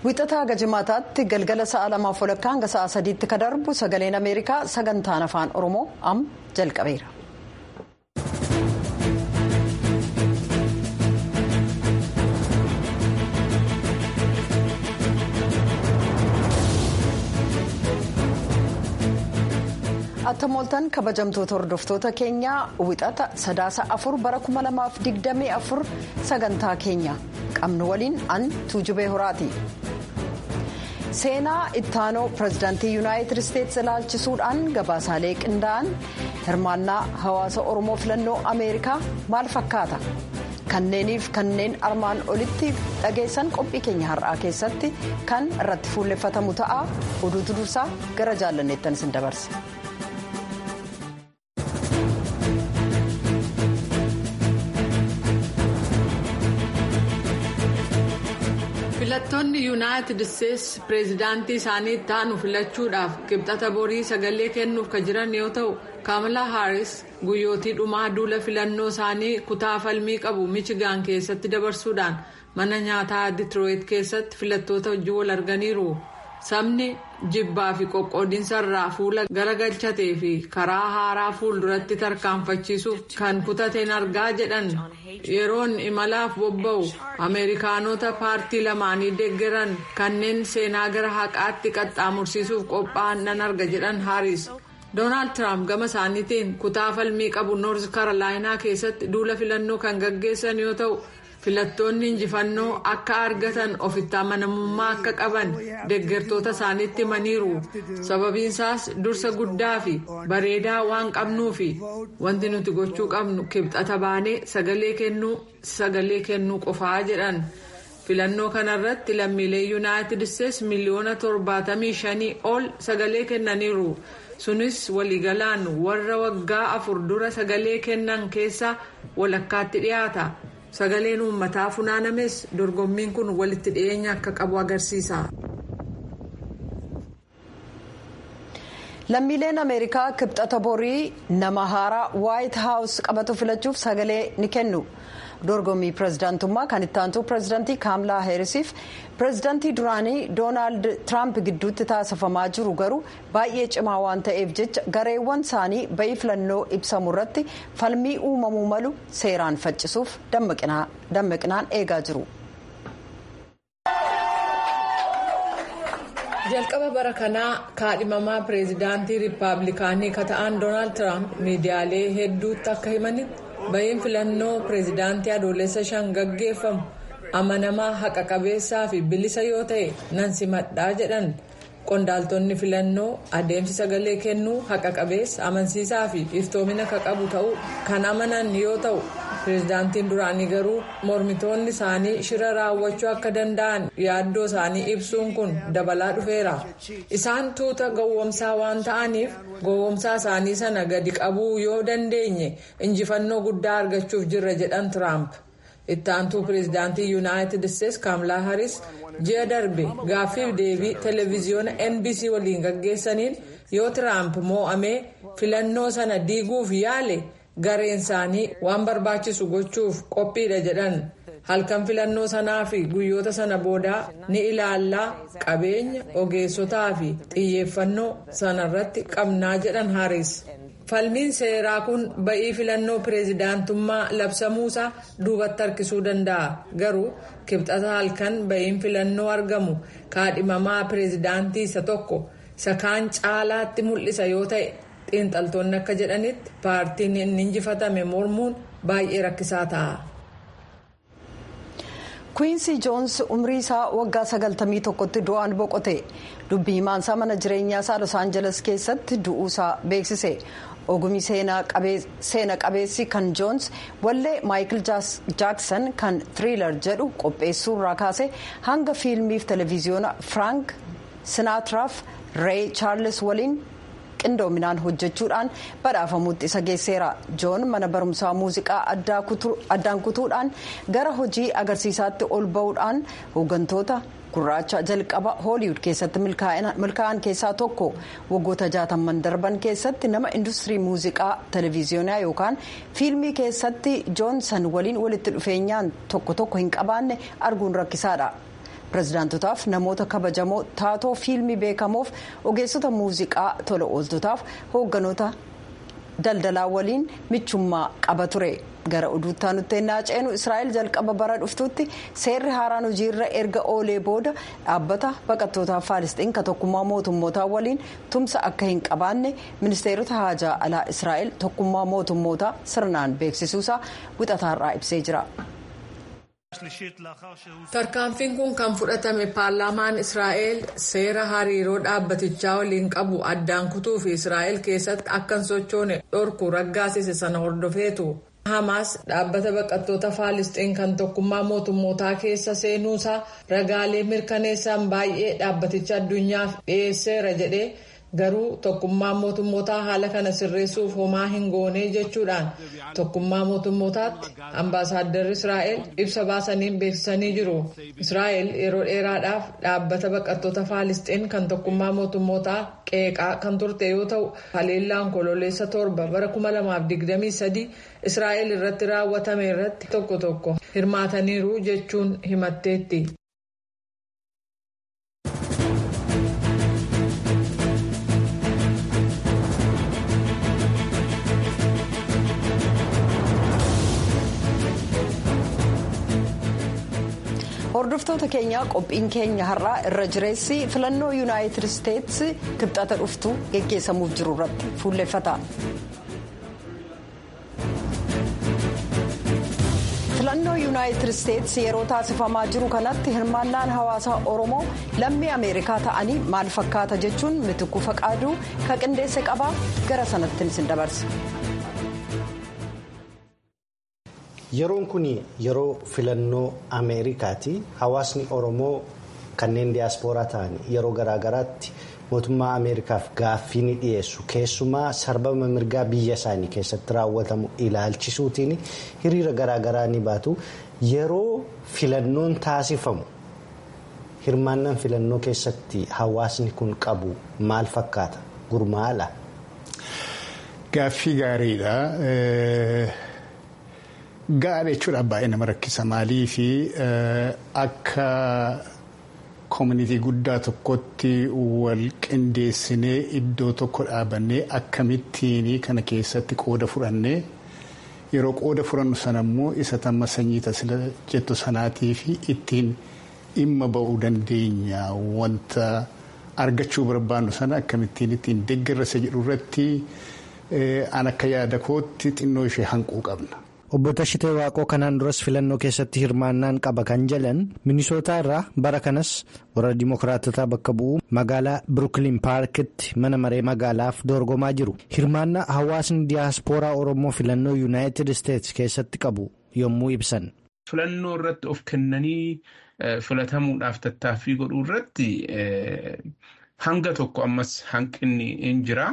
Wixataa gajimaataatti galgala sa'a 2:00 hanga sa'a 3tti ka darbu sagaleen Ameerikaa sagantaan afaan Oromoo jalqabeera. Attamooltan kabajamtoota hordoftoota keenyaa wixata sadaasa 4 bara 2024 sagantaa keenya qabnu waliin an Tuujubee Horaati. Seenaa ittaanoo pirezidaantii Yuunaayitid Isteetsi ilaalchisuudhaan gabaasaalee qindaa'an hirmaannaa hawaasa Oromoo filannoo Ameerikaa maal fakkaata? Kanneeniif kanneen armaan olitti dhageessan qophii keenya har'aa keessatti kan irratti fuulleffatamu ta'a. Oduutu dursaa gara jaalanneettan isin dabarse. Filattoonni Yuunaayitid Isteetsi pireezidaantii isaanii ittaanu filachuudhaaf qibxata borii sagalee kennuuf kan jiran yoo ta'u, Kaamilaa Haaris guyyootii dhumaa duula filannoo isaanii kutaa falmii qabu Michigaan keessatti dabarsuudhaan mana nyaataa Ditirooyit keessatti filattoota wajjin wal arganiiru. Sabni jibbaa fi qoqqoodinsarraa fuula garagalchatee fi karaa haaraa fuulduratti tarkaanfachiisuuf kan kutateen argaa jedhan yeroon imalaaf bobba'u Ameerikaanota paartii lamaanii deeggaran kanneen seenaa gara haqaatti qaxxaamursiisuuf qophaa'an nan arga jedhan Haaris. Doonaald Tiraamp gama isaaniitiin kutaa falmii qabu Noorz Karoolaayinaa keessatti duula filannoo kan gaggeessan yoo ta'u, filattoonni injifannoo akka argatan ofitti amanamummaa akka qaban deeggartoota isaaniitti himaniiru. Sababiinsaas dursa guddaa fi bareedaa waan qabnuufi wanti nuti gochuu qabnu kibxata baanee sagalee kennuu qofaa jedhan. Filannoo kanarratti lammiilee Yuunaayitid Isteetsi miliyoona 75 ol sagalee kennaniiru. Sunis waliigalaan warra waggaa 4 dura sagalee kennan keessaa walakkaatti dhiyaata. Sagaleen uummataa funaanames dorgommiin kun walitti dhiyeenya akka qabu agarsiisa. Lammiileen Ameerikaa kibxata borii nama haaraa Waayit Haawus qabatu filachuuf sagalee ni kennu. Dorgommii pirezidaantummaa kan ittaantuu pirezidaantii Kaamilaa Haarisif pirezidaantii duraanii Doonaald Tiraamp gidduutti taasifamaa jiru garuu baay'ee cimaa waan ta'eef jecha gareewwan isaanii ba'ii filannoo ibsamu irratti falmii uumamuu malu seeraan faccisuuf dammaqinaan eegaa jiru. Jalqaba bara kanaa kaadhimamaa pireezidaantii Riippaabilikaanii kan ta'an Doonaald Tiraamp miidiyaalee hedduutti akka himanitti ba'iin filannoo pireezidaantii adoolessa 5 gaggeeffamu amanamaa haqa qabeessaa fi bilisa yoo ta'e nan simadhaa jedhan. Qondaaltonni filannoo adeemsi sagalee kennuu haqa qabeessa amansiisaa fi iftoomina akka qabu ta'uu kan amanan yoo ta'u, pireezidaantiin duraanii garuu mormitoonni isaanii shira raawwachuu akka danda'an yaaddoo isaanii ibsuun kun dabalaa dhufeera. Isaan tuuta gowwoomsaa waan ta'aniif gowwoomsaa isaanii sana gadi qabuu yoo dandeenye injifannoo guddaa argachuuf jirra jedhan Tiraamp. Ittaantuu pireezidaantii Yuunaayitid Isteetsi Kaamilaa Haaris ji'a darbe gaaffiif deebii televiziyoona NBC waliin gaggeessaniin yoo Tiraamp moo'amee filannoo sana diiguuf yaale gareen isaanii waan barbaachisu gochuuf qophiidha jedhan. Halkan filannoo sanaa fi guyyoota sana boodaa ni ilaallaa qabeenya ogeessotaa fi xiyyeeffannoo sanarratti qabnaa jedhan Haaris. Falmiin seeraa kun ba'ii filannoo pireezidaantummaa labsamuusaa duubatti harkisuu danda'a. Garuu kibxata halkan ba'iin filannoo argamu kaadhimamaa pireezidaantii isa tokko isa kaan caalaatti mul'isa yoo ta'e xiinxaltoonni akka jedhanitti paartiin inni injifatame mormuun baay'ee rakkisaa ta'a. Kwiinsi Joons umrii isaa waggaa 91tti du'aan boqote. Dubbii himaansaa mana jireenyaa isaa Los Angeles keessatti du'uusaa beeksise. Ogumii seena qabeessi kan Joons wallee Maayikil Jaaksan kan Thriller jedhu qopheessuu irraa kaase hanga fiilmiif televiziyoona Frank Sinaatiraaf Ray Charles waliin qindoominaan hojjechuudhaan badhaafamuutti isa geesseera. Joon mana barumsaa muuziqaa addaan kutuudhaan gara hojii agarsiisaatti ol ba'uudhaan hooggantoota gurraacha jalqaba hooliwud keessatti milkaa'an keessaa tokko. Waggoota 60 darban keessatti nama industirii muuziqaa televiziyoonaa yookaan fiilmii keessatti joonsan waliin walitti dhufeenyaan tokko hin qabaanne arguun rakkisaadha. pirezidaantotaaf namoota kabajamoo taatoo fiilmii beekamoof ogeessota muuziqaa tola ooltotaaf hoogganoota daldalaa waliin michummaa qaba ture. Gara oduutti aanutti ceenu Israa'el jalqaba bara dhuftuutti seerri haaraan hojiirra erga oolee booda dhaabbata baqattootaa Faalisxiin ka tokkummaa mootummootaa waliin tumsa akka hin qabaanne ministeerota haajaa alaa Israa'el tokkummaa mootummootaa sirnaan beeksisuusaa wixataarraa ibsee jira. Tarkaanfiin kun kan fudhatame paarlaamaan Israa'el seera hariiroo dhaabbatichaa waliin qabu addaan kutuu fi Israa'el keessatti akka hin sochoone dhorku raggaasise sana hordofeetu. Hamaas dhaabbata baqattoota Faalisxiin kan tokkummaa mootummootaa keessa seenuusaa ragaalee mirkaneessan baay'ee dhaabbaticha addunyaaf dhiyeesseera jedhee garuu tokkummaa mootummootaa haala kana sirreessuuf homaa hin goonee jechuudhaan tokkummaa mootummootaatti ambaasaaddarri Israa'el ibsa baasaniin beeksisanii jiru. Israa'el yeroo dheeraadhaaf dhaabbata baqattoota Faalisxiin kan tokkummaa mootummootaa qeeqaa kan turte yoo ta'u haleellaan kololeessa 7 bara 2023 Israa'el irratti raawwatame irratti tokko hirmaataniiru jechuun himatteetti. Hordoftoota keenya qophiin keenya har'aa irra jireessi filannoo Yuunaayitid Isteetsi kibxata dhuftu geggeessamuuf jiru irratti fuulleffata. Filannoo Yuunaayitid Isteetsi yeroo taasifamaa jiru kanatti hirmaannaan hawaasaa Oromoo lammii Ameerikaa ta'anii maal fakkaata jechuun Mitikuu Faqaaduu ka qindeesse qabaa gara sanatti isin dabarsa. Yeroon kun yeroo filannoo Ameerikaati. Hawaasni Oromoo kanneen diyaaspooraa ta'an yeroo garaagaraatti mootummaa Ameerikaaf gaaffii ni dhiyeessu. Keessumaa sarbama mirgaa biyya isaanii keessatti raawwatamu ilaalchisuutiin hiriira garaagaraa ni baatu. Yeroo filannoon taasifamu hirmaannaan filannoo keessatti hawaasni kun qabu maal fakkaata? Gurmaa'aadha? Gaaffii gaariidha. Gaarii jechuudha baay'ee nama rakkisa maalii fi akka koomunitii guddaa tokkotti wal qindeessinee iddoo tokko dhaabannee akkamittiin kana keessatti qooda fudhannee yeroo qooda fudhannu sana immoo isa tamma sanyii tasila jettu sanaatii fi ittiin dhimma ba'uu dandeenya wanta argachuu barbaannu sana akkamittiin ittiin deeggarsa jedhu irratti an akka yaada kootti xinnoo ishee hanquu qabna. Obbo Tashitee Waaqoo kanaan duras filannoo keessatti hirmaannaan qaba kan jedhan Minisootaa irraa bara kanas warra Dimookiraatotaa bakka bu'u magaalaa Brooklyn Paarkitti mana maree magaalaaf dorgomaa jiru. Hirmaannaa hawaasni diyaaspooraa Oromoo filannoo Yuunaayitid Isteetsi keessatti qabu yommuu ibsan. Filannoo irratti of kennanii filatamuudhaaf tattaaffii godhuu irratti hanga tokko ammas hanqinni hin jira.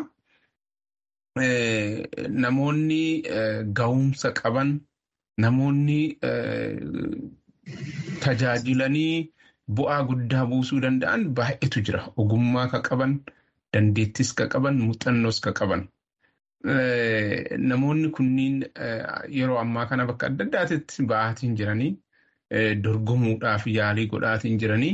Namoonni ga'umsa qaban namoonni tajaajilanii bu'aa guddaa buusuu danda'an baay'eetu jira. Ogummaa ka qaban, dandeettis ka qaban, muuxannoos ka qaban. Namoonni kunniin yeroo ammaa kana bakka adda addaatti ba'aatiin jiranii dorgomuudhaaf yaalii godhaatiin jiranii.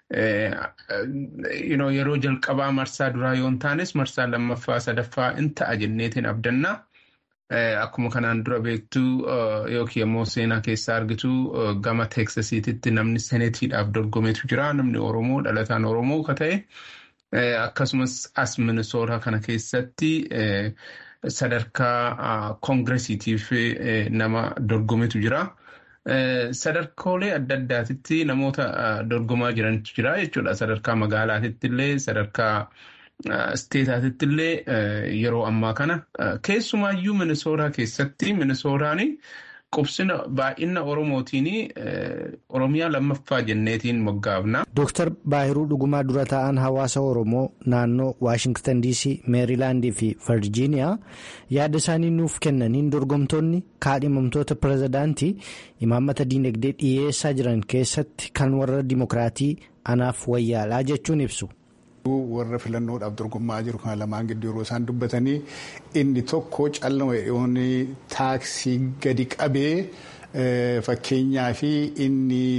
Yeroo jalqabaa marsaa duraa yoo hin taanes marsaa lammaffaa sadaffaa in ta'a jenneetiin abdannaa. Akkuma kanaan dura beektuu yookiin immoo seenaa keessaa argitu gama Teeksasiititti namni seneetiidhaaf dorgomeetu jira. Namni Oromoo dhalataan Oromoo ka ta'e akkasumas as Minisootaa kana keessatti sadarkaa koongiresiitiif nama dorgomeetu jira. Sadarkoolee adda addaatitti namoota dorgomaa jirantu jira jechuudha. Sadarkaa magaalaatitti illee sadarkaa isteetaatitti illee yeroo ammaa kana keessumaayyuu Minisootaa keessatti Minisootaan qubsina baay'ina Oromootiin Oromiyaa lammaffaa jenneetiin moggaafna. Dooktar Baahiruu Dhugumaa dura taa'an hawaasa Oromoo naannoo Waashingtan DC, Meerilaandii fi Virjiiniyaa yaada isaanii nuuf kennaniin dorgomtoonni kaadhimamtoota pirezidaantii imaammata diinagdee dhiyeessaa jiran keessatti kan warra Dimookiraatii anaaf wayyaalaa jechuun ibsu. Warra filannoodhaaf dorgomaa jiru kana lamaan gidduu yeroo isaan dubbatanii inni tokko callama yoon taaksii gadi qabee fakkeenyaa fi inni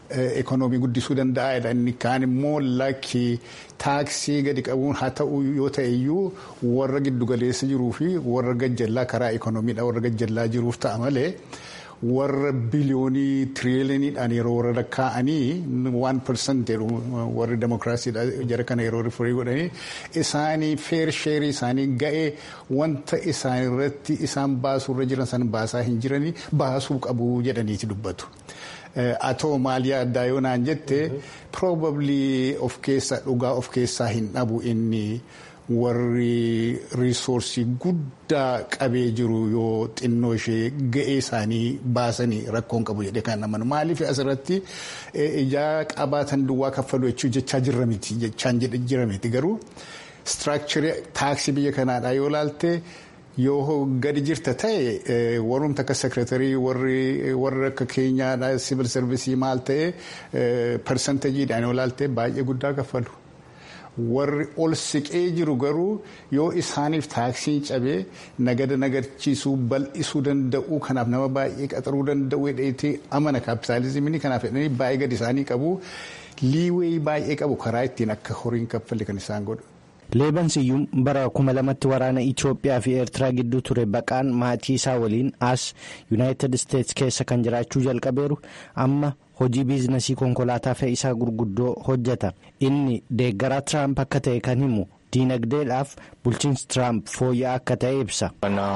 ekonomii guddisuu danda'aadha. Inni kaan immoo lakki taaksii gadi qabuun haa ta'u yoo ta'e iyyuu warra giddugaleessa jiruu fi warra gajjallaa karaa ekonomiidha warra gajjallaa jiruuf ta'a malee. Warra biliyoonii tiriliyooniidhaan yeroo warra lakkaa'anii 1% warri demokiraasiidha jara kana yeroo rifurii godhanii isaanii feer sheerii isaanii ga'ee wanta isaan irratti isaan baasuurra jiran san baasaa hin jiranii baasuu qabu jedhaniiti dubbatu. Atoo maaliyaa addaa yoo naan jette probably of keessaa dhugaa of keessaa hin dhabu inni. Warri riisoorsii guddaa qabee jiru yoo xinnoo ishee ga'ee isaanii baasanii rakkoon qabu jedhee kan amanu maaliif asirratti ijaa qabaatan duwwaa kaffaluu jechuun jechaa jira miti garuu istiraakcharii taaksii biyya kanaadhaa yoo laalte yoo gadi jirta ta'e warrumta akka seekiretarii warri akka keenyaadhaa siivil sarvisii maal ta'e parsantajiidhaan yoo laalte baay'ee guddaa kaffalu. Warri ol siqee jiru garuu yoo isaaniif taaksii cabee nagada nagarchiisuu bal'isuu danda'u kanaaf nama baay'ee qaxaruu danda'u jedheetii amana kaapitaalizimii kanaaf jedhanii baay'ee gadi isaanii qabu liiwee baay'ee qabu karaa ittiin akka horiin kaffalle kan isaan godhu. Leebansiyyuun bara 2000 waraana Itoophiyaa fi Eertiraa gidduu ture baqaan maatii isaa waliin as Yuunaayitid Isteetsi keessa kan jiraachuu jalqabeeru amma hojii biizinasii konkolaataa fe'isaa gurguddoo hojjeta. Inni deeggaraa Tiraamp akka ta'e kan himu diinagdeedhaaf bulchiinsi Tiraamp fooyya'aa akka ta'e ibsa.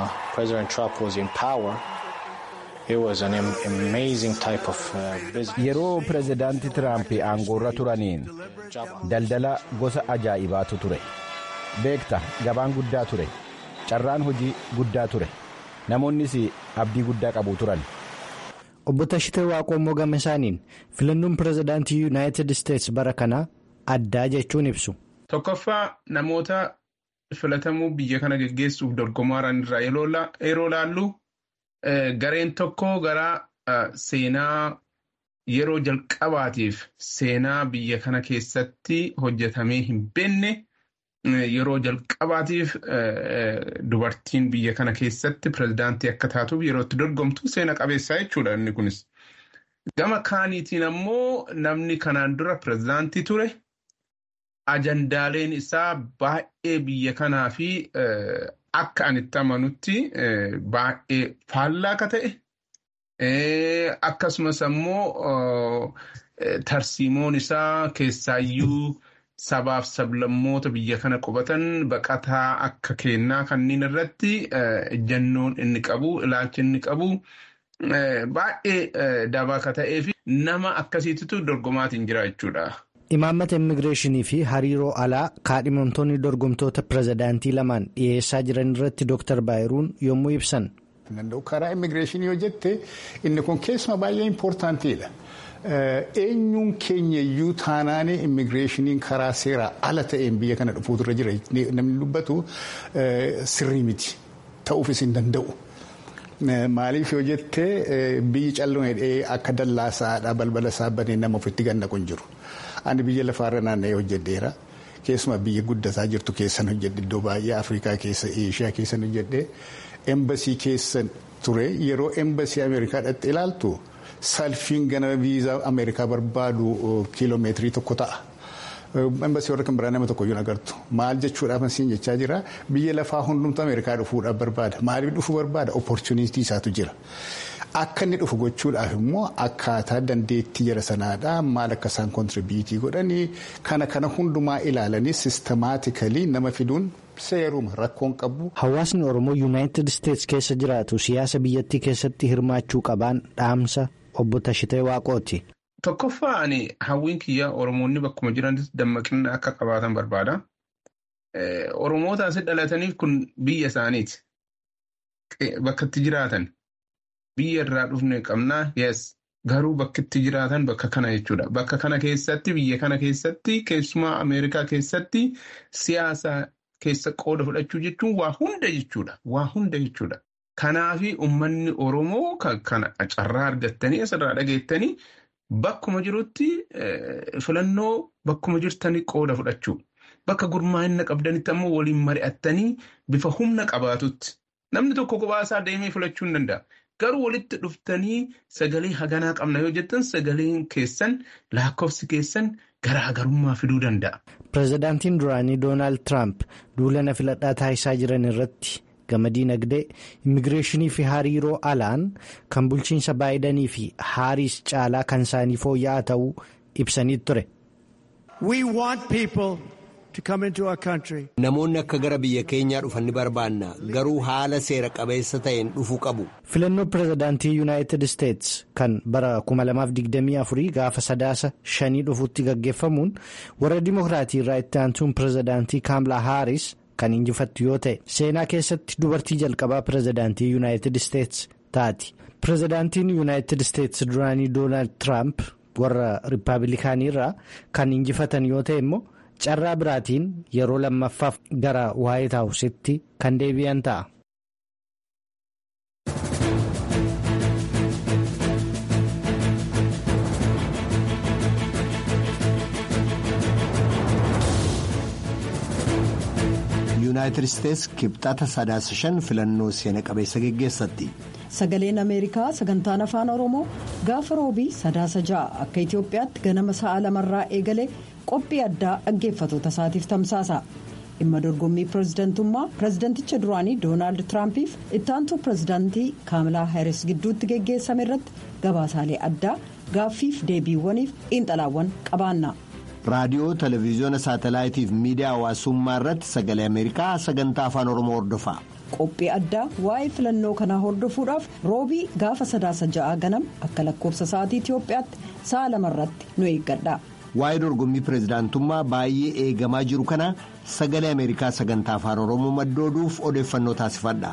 Yeroo pirezidaantii Tiraamp aangoorra turaniin daldala gosa ajaa'ibaatu ture. Beekta gabaan guddaa ture. Carraan hojii guddaa ture. Namoonnis abdii guddaa qabu turan. Obbo Tashitee Waaqoo gama isaaniin filannoon pirezidaantii Yuunaayitid Isteetsi bara kanaa addaa jechuun ibsu. Tokkoffaa namoota filatamuu biyya kana geggeessuuf dorgomaaraan irraa yeroo laallu gareen tokko gara seenaa yeroo jalqabaatiif seenaa biyya kana keessatti hojjetamee hin beekne yeroo jalqabaatiif dubartiin biyya kana keessatti pirezidaantii akka taatuuf yeroo itti dorgomtu seena qabeessaa jechuudha inni kunis. Gama kaaniitiin ammoo namni kanaan dura pirezidaantii ture ajandaaleen isaa baay'ee biyya kanaa fi akka ani itti amanutti baay'ee faallaa akka ta'e. Akkasumas ammoo tarsiimoon isaa keessaayyuu sabaaf sablammoota biyya kana qubatan baqataa akka kennaa kanneen irratti ejjannoon inni qabu ilaalchi inni qabu baay'ee dabaa akka ta'ee fi nama akkasiititu dorgomaatiin jira jechuudha. Imaammata immigireeshinii fi hariiroo alaa kaadhimamtoonni dorgomtoota pirezidaantii lamaan dhiyeessaa jiran irratti Dr. Baayiruun yommuu ibsan. Karaa immigireeshinii yoo jette inni kun keessumaa baay'ee impoortaantiidha. Eenyuun keenya iyyuu taanaan immigireeshiniin karaa seeraa ala ta'een biyya kana dhufuutu irra jira namni dubbatu sirrii miti ta'uufis hin danda'u. Maaliif yoo jette biyyi calluun akka dallaasaadhaa balbala isaa banee nama ofitti ganna kun jiru. Ani biyya lafaarra naanna'ee hojjedheera. Keessumaa biyya guddataa jirtu keessan hojjedhe iddoo baay'ee Afrikaa keessa Eeshiyaa keessan hojjedhe. Embasii keessa ture yeroo embasii Ameerikaa dhaqxee ilaaltu salfiin gana viizaa Ameerikaa barbaadu kiiloomeetirii tokko ta'a. Embasii warra kan biraa nama tokko iyyuu agartu. Maal jechuudhaaf asiin jechaa jira biyya lafaa hundumtu Ameerikaa dhufuudhaaf barbaada. Maaliif dhufuu barbaada? Opportunitii isaatu jira. Akka inni dhufu gochuudhaaf immoo akkaataa dandeettii jara sanaadhaa maal akka isaan kontribiitii godhanii kana hundumaa ilaalanii sistemaatikali nama fiduun. Seeruma rakkoon qabu. Hawaasni Oromoo Yuunaayitid Isteetsi keessa jiraatu siyaasa biyyattii keessatti hirmaachuu qaban dhaamsa obbo Tashitee Waaqooti. Tokkoffaa ani hawwiin kiyya Oromoonni bakkuma jiranitti dammaqina akka qabaatan barbaada. Oromoota asii dhalataniif kun biyya isaaniiti. Bakka itti jiraatan biyya irraa dhufne qabnaa yes garuu bakka itti jiraatan bakka kana jechuudha. Bakka kana keessatti biyya kana keessatti keessumaa Ameerikaa keessatti siyaasa. Keessa qooda fudhachuu jechuun waa hunda jechuudha. Waa hunda jechuudha. Kanaafi uummanni Oromoo kana carraa argattanii asirraa dhageettanii bakkuma jirutti filannoo bakkuma jirtanii qooda fudhachuu. Bakka gurmaa'ina qabdanitti ammoo waliin mari'attanii bifa humna qabaatutti. Namni tokko kophaa isaa deemee filachuu hin danda'a. Garuu walitti dhuftanii sagalee haganaa qabna yoo jettan sagaleen keessan lakkoofsi keessan garaagarummaa fiduu danda'a. Pireezidaantiin duraanii Doonaald Tiraamp duulana filadhaa taasisaa jiran irratti gama diinagdee, immigireeshinii fi hariiroo alaan kan bulchiinsa baayidanii fi haariis caalaa kan isaanii fooyya'aa ta'uu ibsanii ture. Namoonni akka gara biyya keenyaa dhufan ni barbaanna garuu haala seera qabeessa ta'een dhufuu qabu. Filannoo pireezidaantii Yuunaayitid Isteets kan bara 2024 gaafa sadaasa 5 dhufuutti gaggeeffamuun warra Dimookiraatii irraa itti aantuun pireezidaantii Kaamlaa Haaris kan injifattu yoo ta'e seenaa keessatti dubartii jalqabaa pireezidaantii Yuunaayitid Isteets taati. Pireezidaantiin Yuunaayitid Isteets duraanii Doonaald Tiraamp warra Riippaabilikaanii irraa kan injifatan yoo ta'e immoo carraa biraatiin yeroo lammaffaaf gara Waayit Haawusitti kan deebi'an ta'a. Yuunaayitid Isteets kibxata sadaasa 5 filannoo seena qabeessa geggeessatti. Sagaleen Ameerikaa sagantaan afaan Oromoo gaafa roobii sadaasa 6 akka Itoophiyaatti ganama sa'a 2 eegalee qophii addaa dhaggeeffatoota isaatiif tamsaasa. Dhimma dorgommii pireezidantummaa pireezidanticha duraanii Doonaald Tiraampiif itti aantuu pireezidantii Kaamilaa Haaris gidduutti geggeessame irratti gabaasaalee addaa gaaffiif deebiiwwaniif xiinxalaawwan qabaanna. Raadiyoo, televezyiyoona, saatalaayitii fi miidiyaa hawaasummaa irratti sagalee Ameerikaa sagantaa afaan Oromoo hordofaa. Qophii addaa waa'ee filannoo kanaa hordofuudhaaf roobii gaafa sadaasa 6 ganama akka lakkoofsa sa'aatii Itoophiyaatti sa'a 2 irratti nu eeggadha. Waa'ee dorgommii pireezidaantummaa baay'ee eegamaa jiru kana sagalee Ameerikaa sagantaa afaan Oromoo maddooduuf odeeffannoo taasifadha.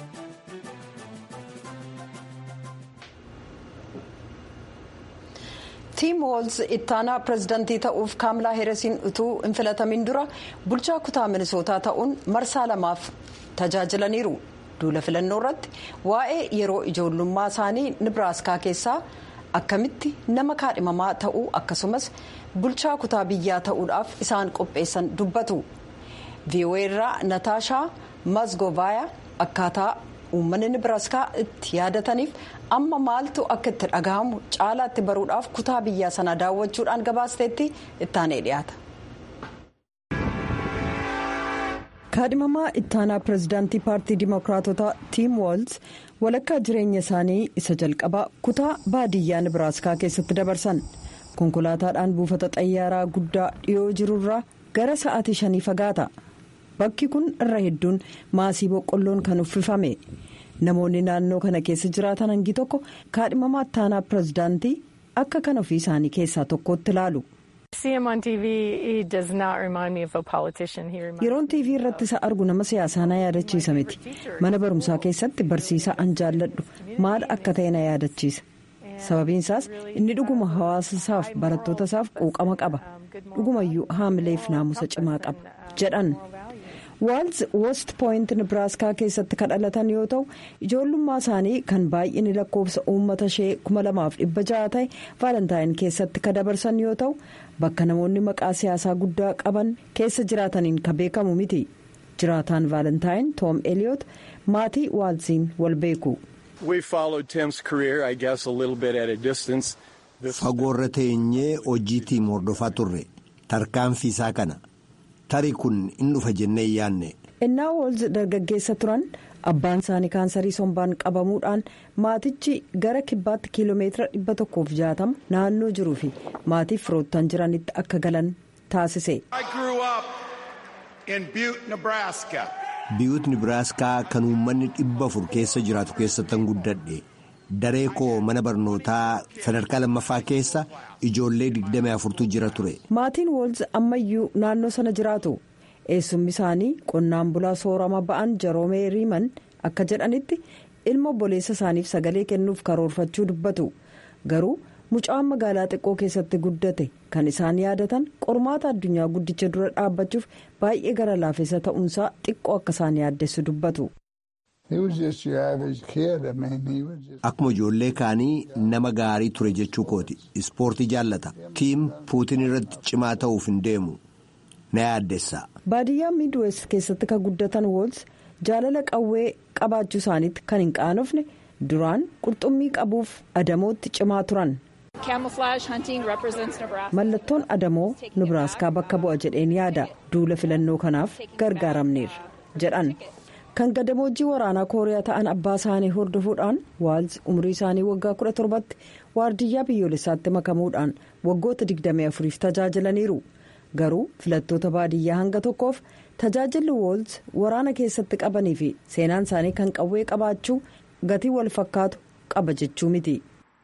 Tiim Woolz ittaanaa pireezidantii ta'uuf Kaamilaa Haaris'n utuu hin filatamin dura bulchaa kutaa Minisootaa ta'uun marsaa 2 tajaajilaniiru. Duula filannoo irratti waa'ee yeroo ijoollummaa isaanii Nibraaskaa keessaa akkamitti nama kaadhimamaa ta'uu akkasumas bulchaa kutaa biyyaa ta'uudhaaf isaan qopheessan dubbatu. VOA irraa Nataashaa Mazgovaayaa akkaataa uummanni Nibraaskaa itti yaadataniif amma maaltu akka itti dhagahamu caalaatti baruudhaaf kutaa biyyaa sana daawwachuudhaan gabaasteetti ittaanee dhiyaata. kaadhimamaa ittaanaa pireezidaantii paartii dimookiraatotaa Tiim Woolz walakkaa jireenya isaanii isa jalqabaa kutaa baadiyyaa Nibraaskaa keessatti dabarsan. Konkolaataadhaan buufata xayyaaraa guddaa dhiyoo jirurraa gara sa'aatii 5 fagaata. Bakki kun irra hedduun maasii boqqolloon kan uffifame. Namoonni naannoo kana keessa jiraatan hangi tokko kaadhimamaa ittaanaa pireezidaantii akka kan ofii isaanii keessaa tokkotti ilaalu. Yeroon TV irratti isa argu nama siyaasaa na yaadachiisa miti. Mana barumsaa keessatti barsiisaa an jaalladhu maal akka ta'e na yaadachiisa. Sababiin isaas inni dhuguma hawaasa isaaf barattoota isaaf quuqama qaba. Dhugumayyuu haamileef naamusa cimaa qaba jedhan. Woolz West Point Nibraaskaa keessatti kan dhalatan yoo ta'u ijoollummaa isaanii kan baay'inni lakkoofsa uummata ishee 2,600 ta'e Vaalentaayin keessatti kan dabarsan yoo ta'u bakka namoonni maqaa siyaasaa guddaa qaban keessa jiraataniin kan beekamu miti. Jiraataan Vaalentaayin Toom Eliyoot maatii Woolziin wal beeku. Fagoorra teenyee hojii Tiim hordofaa turre tarkaanfii isaa kana. Tarii kun in dhufa jennee yaanne. Innaa Woolz dargaggeessa turan abbaan isaanii kaansarii sombaan qabamuudhaan maatichi gara kibbaatti kiiloomeetira 160 naannoo jiruu fi maatiif firoottan jiranitti akka galan taasise. Biyyoota Nibraaskaa kan uummanni 400 keessa jiraatu keessattan guddadhe. Daree koo mana barnootaa sadarkaa 2ffaa keessa ijoollee 24tu jira ture. Maatiin Woolz ammayyuu naannoo sana jiraatu. Eessummi isaanii qonnaan bulaa soorama ba'an Jaroomee Riiman akka jedhanitti ilma obboleessa isaaniif sagalee kennuuf karoorfachuu dubbatu. Garuu mucaan magaalaa xiqqoo keessatti guddate kan isaan yaadatan qormaata addunyaa guddicha dura dhaabbachuuf baay'ee gara laafessa ta'uunsaa xiqqoo akka isaan yaaddessu dubbatu. Akkuma ijoollee kaanii nama gaarii ture jechuu kooti. Ispoortii jaallata. Tiim Puutiin irratti cimaa ta'uuf hin deemu. Na yaaddessa. Baadiyyaa Midwest keessatti kan guddatan Woolz jaalala qawwee qabaachuu isaaniitti kan hin qaanofne duraan qurxummii qabuuf adamootti cimaa turan. mallattoon adamoo Nebraaskaa bakka bu'a jedheen yaada duula filannoo kanaaf gargaaramneerra jedhan. kan gadamooji waraanaa kooriyaa ta'an abbaa isaanii hordofuudhaan Waalz umrii isaanii waggaa 17tti waardiyyaa biyyoolessaatti makamuudhaan waggoota 24f tajaajilaniiru. garuu filattoota baadiyyaa hanga tokkoof tajaajilli Waalz waraana keessatti qabanii fi seenaan isaanii kan qawwee qabaachuu gatii wal fakkaatu qaba jechuu miti.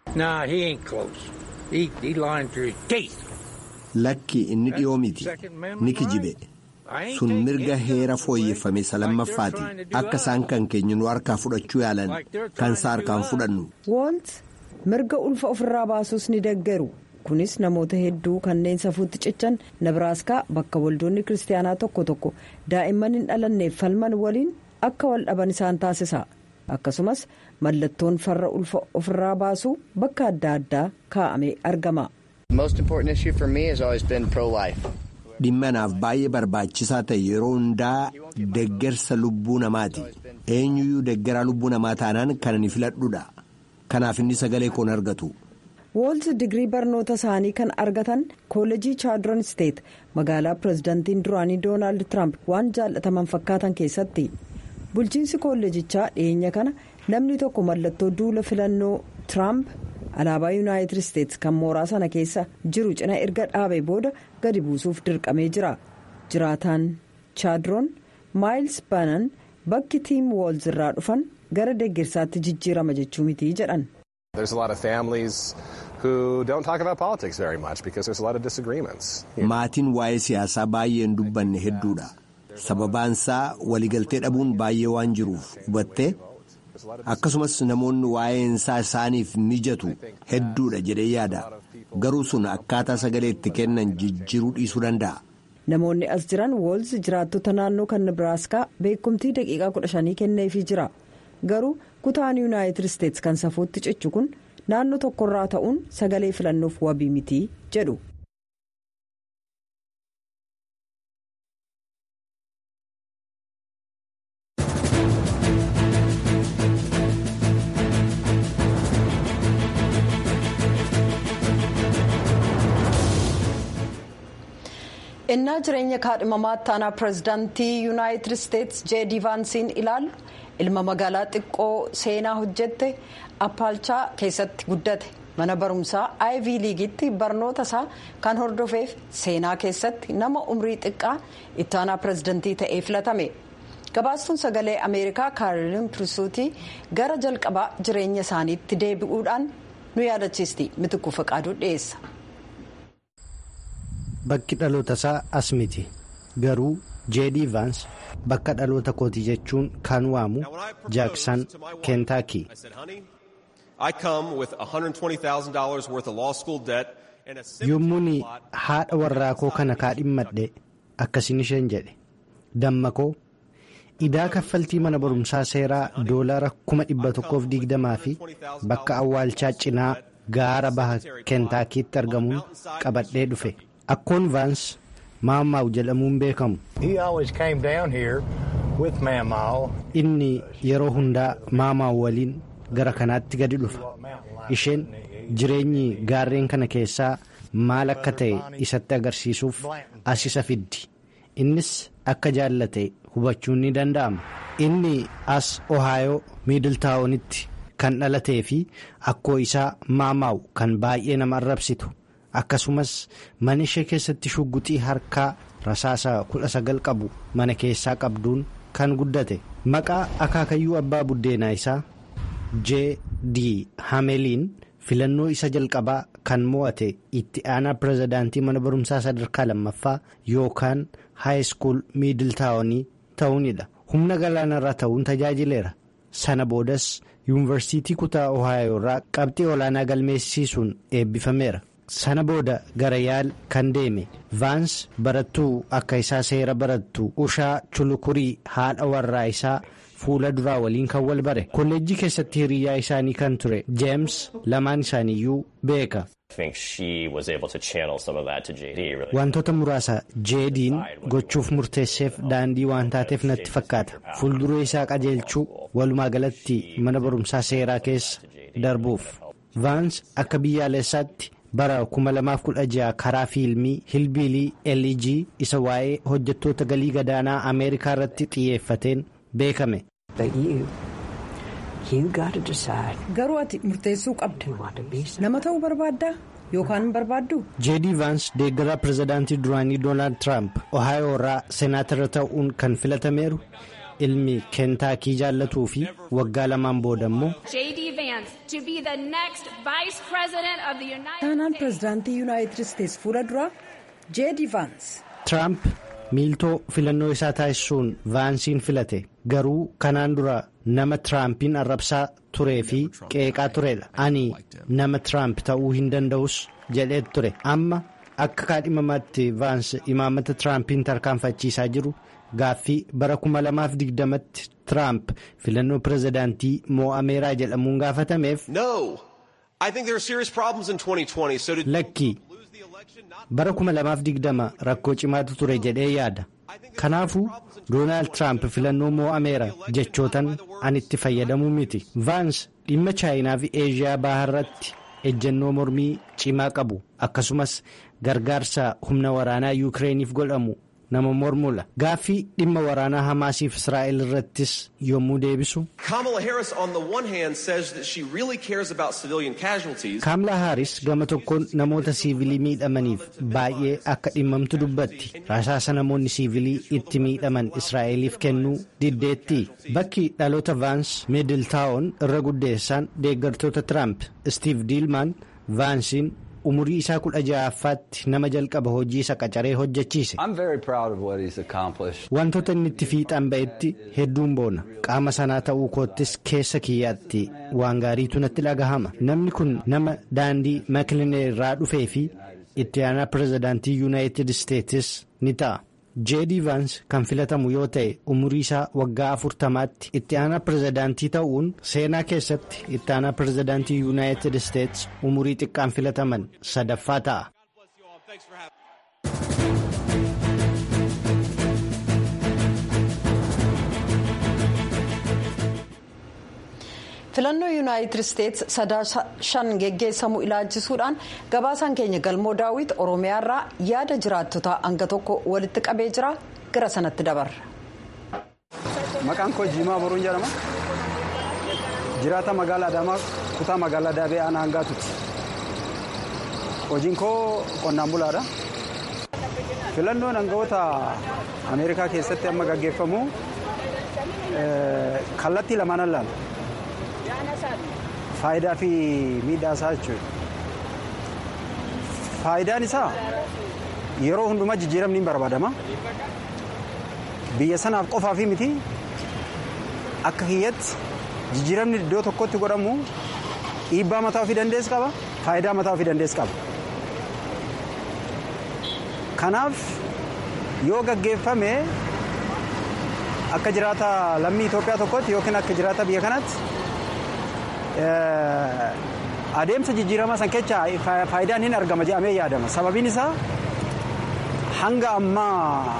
lakki inni dhiyoo miti ni kijibe sun mirga heera fooyyeffame isa lammaffaati akka isaan kan keenya nu harkaa fudhachuu yaalan kan isaa harkaan fudhannu. Waalz mirga ulfa ofirraa baasuus ni deeggaru. kunis namoota hedduu kanneen safuutti cichan Nebraaskaa bakka waldoonni kiristaanaa tokko daa'imman hin dhalanneef falman waliin akka wal dhaban isaan taasisa. akkasumas mallattoon farra ulfa ofirraa baasuu bakka adda addaa kaa'amee argama. dhimma naaf baay'ee barbaachisaa ta'e yeroo hundaa deeggarsa lubbuu namaati. eenyuyyuu deeggaraa lubbuu namaa taanaan kan ani filadhudha. kanaaf inni sagalee koon argatu. Waalz digirii barnoota isaanii kan argatan koollejii chaadron steet magaalaa pirezidaantiin duraanii doonaald tiraamp waan jaallataman fakkaatan keessatti. bulchiinsi koolejichaa dhiyeenya kana namni tokko mallattoo duula filannoo tiraamp alaabaa yuunaayitid isteets kan mooraa sana keessa jiru cina erga dhaabee booda gadi buusuuf dirqamee jira. jiraataan chaadron maayils baanan bakki tiim Waalz irraa dhufan gara deeggarsaatti jijjiirama jechuu miti jedhan. maatiin waa'ee siyaasaa baay'ee hin dubbanne hedduudha. sababaan isaa waliigaltee dhabuun baay'ee waan jiruuf hubattee akkasumas namoonni waa'een isaa isaaniif mijatu hedduudha jedhee yaada. garuu sun akkaataa sagalee itti kennan jijjiiruu dhiisuu danda'a. namoonni as jiran Waalz jiraattota naannoo kan Nebraaskaa beekumtii daqiiqaa 15 kenneefii jira. garuu kutaan yuunaayitid isteets kan safuutti cichu kun naannoo tokkorraa ta'uun sagalee filannoof wabii miti jedhu. innaa jireenya kaadhimamaa ittaanaa pirezidaantii yuunaayitid isteets J.D. Vaansiin ilaalu ilma magaalaa xiqqoo seenaa hojjette appaalchaa keessatti guddate mana barumsaa Ivy Leaguetti barnoota isaa kan hordofeef seenaa keessatti nama umrii xiqqaa ittaanaa pirezidaantii ta'ee filatame. gabaastuun sagalee ameerikaa kaarolin pirisuutii gara jalqabaa jireenya isaaniitti deebi'uudhaan nu yaadachiisti. Mitikuu Faqaaduu dhiyeessa. bakki dhaloota isaa as miti garuu J.D. Vaans bakka dhaloota kooti jechuun kan waamu Jaaksan Keentaakii. yommuun haadha warraa koo kana kaadhimmadhe akkasin isheen jedhe damma koo idaa kaffaltii mana barumsaa seeraa $120,020 fi bakka awwaalchaa cinaa gaara baha Keentaakiitti argamuun qabadhee dhufe. akkoon Vaans maamaaw jedhamuun beekamu. inni yeroo hundaa maamaaw waliin gara kanaatti gadi dhufa. isheen jireenyi gaarreen kana keessaa maal akka ta'e isatti agarsiisuuf as isa fiddi. innis akka jaallate hubachuun ni danda'ama. inni as Ohaayoo Miidiltaawonitti kan dhalatee fi akkoo isaa maamaaw kan baay'ee nama arrabsitu. akkasumas mana ishee keessatti shugguxii harkaa rasaasa 19 qabu mana keessaa qabduun kan guddate. maqaa akaakayyuu abbaa buddeenaa isaa J.D. Hameliin filannoo isa jalqabaa kan mo'ate itti aanaa pirezidaantii mana barumsaa sadarkaa lammaffaa yookaan haayiskuul miidiltaawonii ta'uunidha. humna galaanarraa ta'uun tajaajileera. sana boodas yuunivarsiitii kutaa Ohaayoo irraa qabxii olaanaa galmeessisuun eebbifameera. sana booda gara yaal kan deeme. Vaans barattuu akka isaa seera barattu Ushaa Chulukurii haadha warraa isaa fuula duraa waliin kan wal bare. kolleejjii keessatti hiriyaa isaanii kan ture Jeems lamaan isaaniiyyuu beeka. Wantoota muraasa JD'n gochuuf murteesseef daandii waan taateef natti fakkaata. Fuulduree isaa qajeelchuu walumaa galatti mana barumsaa seeraa keessa darbuuf. Vaans akka biyyaalessaatti bara 2016 karaa fiilmii Hillbilly LG isa waa'ee hojjettoota galii gadaanaa Ameerikaa irratti xiyyeeffateen beekame. Garuu ati murteessuu qabda. Nama ta'uu barbaaddaa yookaan hin barbaaddu? JD Vaans deeggaraa pirezidaantii duraanii Doonaald Tiraamp Ohaayoo irraa seenaatara ta'uun kan filatameeru ilmi keentaakii jaallatuu fi waggaa lamaan booda immoo taanaan pirezidaantii yuunaayitid isteetsi fuula duraa JD Vaans. Tiraamp miiltoo filannoo isaa taasisuun Vaansiin filate garuu kanaan dura nama Tiraampiin arrabsaa turee fi qeeqaa turedha. Ani nama Tiraamp ta'uu hin danda'us jedhee ture. Amma akka kaadhimamaatti Vaans imaamata Tiraampiin tarkaanfachiisaa jiru gaaffii bara 2020tti Tiraamp filannoo pirezidaantii moo'ameeraa jedhamuun gaafatameef. Lakkii bara 2020 rakkoo cimaatu ture jedhee yaada. Kanaafuu Doonaald Tiraamp filannoo moo'ameera jechootan ani itti fayyadamuu miti. Vaans dhimma chaayinaa fi eeshiyaa baharratti ejjennoo mormii cimaa qabu akkasumas gargaarsa humna waraanaa yuukireeniif godhamu nama mormula. Gaaffii dhimma waraanaa Hamaasiif Israa'el irrattis yommuu deebisu. Kaamlaa Haaris gama tokkoon namoota siivilii miidhamaniif baay'ee akka dhimmamtu dubbatti. Rasaasa namoonni siivilii itti miidhaman Israa'eliif kennuu diddeetti. Bakki dhaloota Vaans Miidiltaawon irra guddeessaan deeggartoota Tiraamp Steve Diilmaan Vaansiin umurii isaa 16ffaatti nama jalqaba hojii isa qacaree hojjechiise. Wantoota inni itti fiixaan ba'etti hedduun boona. Qaama sanaa ta'uu koottis keessa kiyyaatti waan gaariitu natti dhagahama. Namni kun nama daandii Makilinee irraa dhufee fi itti aanaa pirezidaantii yuunaayitid isteetsis ni ta'a. JD Vaans kan filatamu yoo ta'e umurii isaa waggaa 40tti itti aanaa pirezidaantii ta'uun seenaa keessatti itti aanaa pirezidaantii yuunaayitid isteetsi umurii xiqqaan filataman sadaffaa ta'a. filannoo yuunaayitid isteetsi sadaasa 5 geggeessamu ilaalchisuudhaan gabaasaan keenya galmoo daawit oromiyaarraa yaada jiraattota hanga tokko walitti qabee jira gara sanatti dabarra. Maqaan koo Jimaa Boruun jedhama. Jiraata magaalaa Adaamaa kutaa magaalaa Daabee aanaa Hangaatuuti. Hojiin koo qonnaan bulaadha. Filannoon aangawoota Ameerikaa keessatti amma gaggeeffamu kallattii lamaan ilaala. Faayidaa fi miidhaa isaa jechuudha. Faayidaan isaa yeroo hundumaa jijjiiramni ni barbaadama. Biyya sanaaf qofaa fi miti akka kiyyatti jijjiiramni iddoo tokkotti godhamu dhiibbaa mataa ofii dandeessu qaba, faayidaa mataa ofii dandeessu qaba. Kanaaf yoo gaggeeffame akka jiraata lammii Itoophiyaa tokkotti yookiin akka jiraata biyya kanaatti adeemsa jijjiiramaa san keessaa faayidaan hin argama jedhamee yaadama. Sababiin isaa hanga ammaa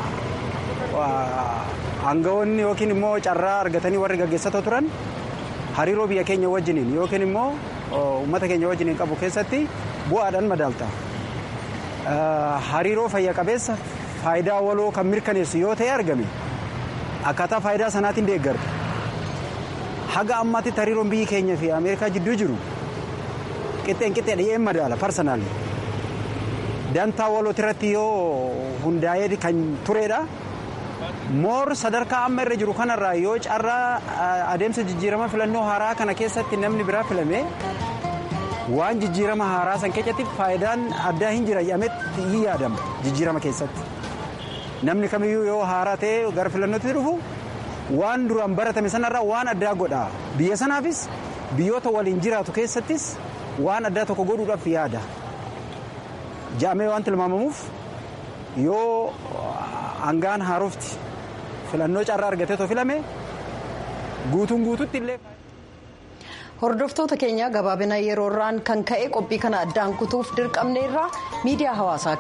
aangawoonni yookiin immoo carraa argatanii warri gaggeessatoo turan hariiroo biyya keenya wajjiniin yookiin immoo uummata keenya wajjiniin qabu keessatti bu'aadhaan madaalta. Hariiroo fayya qabeessa faayidaa waloo kan mirkaneessu yoo ta'e argame akkaataa faayidaa sanaatiin deeggarta. Haga ammaatti hariiroon biyyi keenya fi Ameerikaa jidduu jiru qixxeen dhi'een madaala parsanaalli. Dantaa walootii irratti yoo hundaa'ee kan turedha. Moor sadarkaa amma irra jiru kanarraa yoo carraa adeemsa jijjiirama filannoo haaraa kana keessatti namni biraa filame waan jijjiirama haaraa san keessatti faayidaan addaa hin jira jedhametti hin yaadama jijjiirama keessatti. Namni kamiyyuu yoo haaraa ta'e gara filannootti dhufu waan duraan baratame sanarraa waan addaa godha. Biyya sanaafis biyyoota waliin jiraatu keessattis waan addaa tokko godhuudhaaf yaada. Jaamee waan tilmaamamuuf yoo hangaan haarofti filannoo carraa argatee filame guutuun guututti illee. hordoftoota keenya gabaabina yeroorraan kan ka'e qophii kana addaan kutuuf dirqamneerra miidiyaa hawaasaa